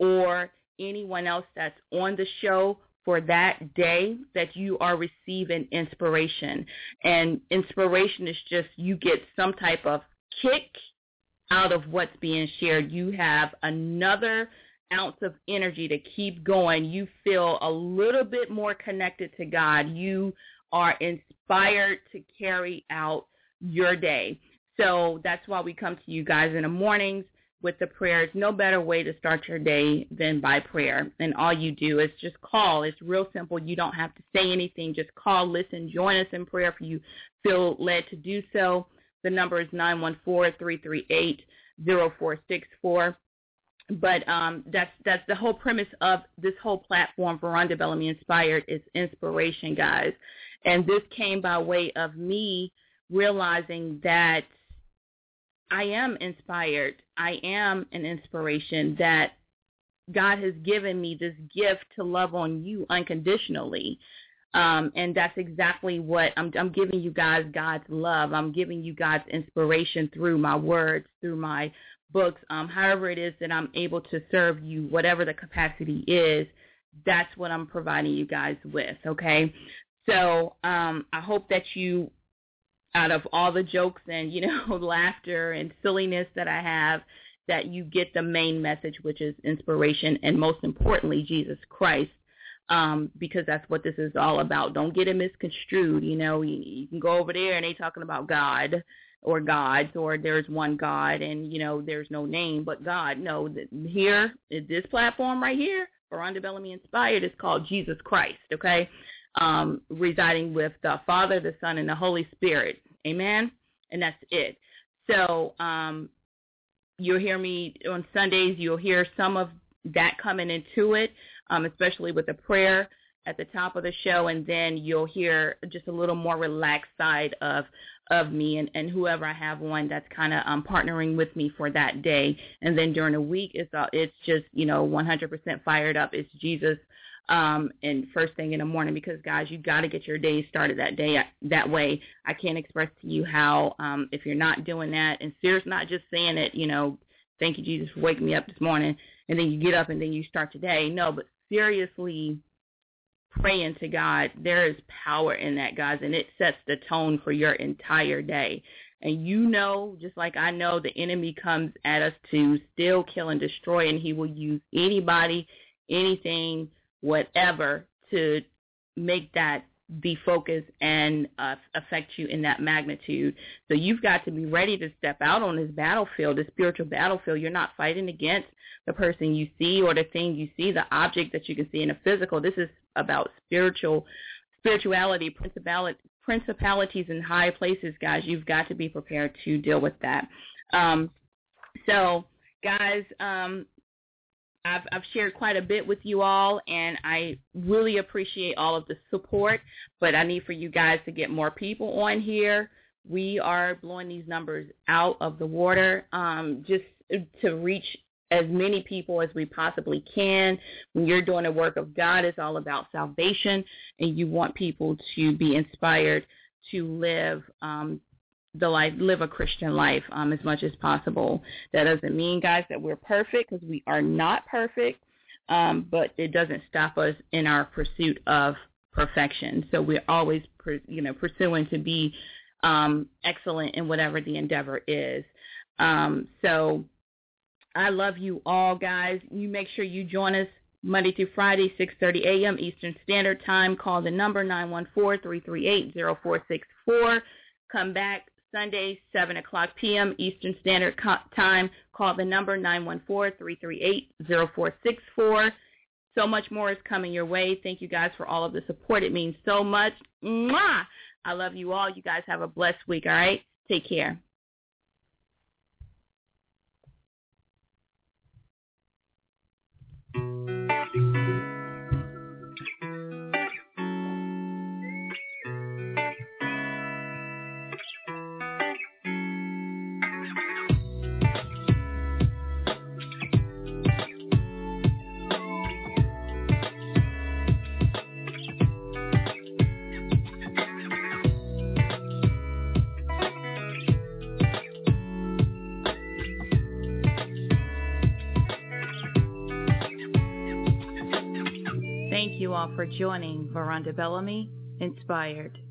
or anyone else that's on the show for that day, that you are receiving inspiration. And inspiration is just you get some type of kick out of what's being shared. You have another ounce of energy to keep going. You feel a little bit more connected to God. You are inspired to carry out your day. So that's why we come to you guys in the mornings with the prayers. No better way to start your day than by prayer. And all you do is just call. It's real simple. You don't have to say anything. Just call, listen, join us in prayer if you feel led to do so. The number is nine one four, three three eight, zero four six four. But um, that's that's the whole premise of this whole platform for Veronda Bellamy Inspired is inspiration, guys. And this came by way of me realizing that I am inspired. I am an inspiration, that God has given me this gift to love on you unconditionally. Um, and that's exactly what I'm, I'm giving you guys, God's love. I'm giving you God's inspiration through my words, through my books, um, however it is that I'm able to serve you, whatever the capacity is, that's what I'm providing you guys with, okay? So um, I hope that you, out of all the jokes and, you know, laughter and silliness that I have, that you get the main message, which is inspiration, and most importantly, Jesus Christ, um, because that's what this is all about. Don't get it misconstrued. You know, you, you can go over there and they talking about God or gods, or there's one God and, you know, there's no name but God. No, here, this platform right here, Veronda Bellamy Inspired, is called Jesus Christ, okay? Um, residing with the Father, the Son, and the Holy Spirit. Amen? And that's it. So um, you'll hear me on Sundays. You'll hear some of that coming into it, um, especially with the prayer at the top of the show, and then you'll hear just a little more relaxed side of of me and, and whoever I have on that's kind of um, partnering with me for that day. And then during the week, it's uh, it's just, you know, one hundred percent fired up. It's Jesus um, and first thing in the morning, because, guys, you got to get your day started that day that way. I can't express to you how, um, if you're not doing that, and seriously, not just saying it, you know, thank you, Jesus, for waking me up this morning, and then you get up and then you start today. No, but seriously praying to God, there is power in that, guys, and it sets the tone for your entire day. And you know, just like I know, the enemy comes at us to steal, kill, and destroy, and he will use anybody, anything, whatever, to make that the focus and uh, affect you in that magnitude. So you've got to be ready to step out on this battlefield, this spiritual battlefield. You're not fighting against the person you see or the thing you see, the object that you can see in the physical. This is about spiritual spirituality, principality, principalities in high places, guys. You've got to be prepared to deal with that. Um, so, guys, um, I've, I've shared quite a bit with you all, and I really appreciate all of the support, but I need for you guys to get more people on here. We are blowing these numbers out of the water, um, just to reach as many people as we possibly can. When you're doing the work of God, it's all about salvation, and you want people to be inspired to live um, the life, live a Christian life um, as much as possible. That doesn't mean, guys, that we're perfect, because we are not perfect, um, but it doesn't stop us in our pursuit of perfection. So we're always, you know, pursuing to be um, excellent in whatever the endeavor is. Um, so I love you all, guys. You make sure you join us Monday through Friday, six thirty a.m. Eastern Standard Time. Call the number nine one four, three three eight, zero four six four. Come back Sunday, seven o'clock p.m. Eastern Standard Time. Call the number nine one four, three three eight, zero four six four. So much more is coming your way. Thank you guys for all of the support. It means so much. Mwah! I love you all. You guys have a blessed week, all right? Take care. Thank you all for joining Veronda Bellamy Inspired.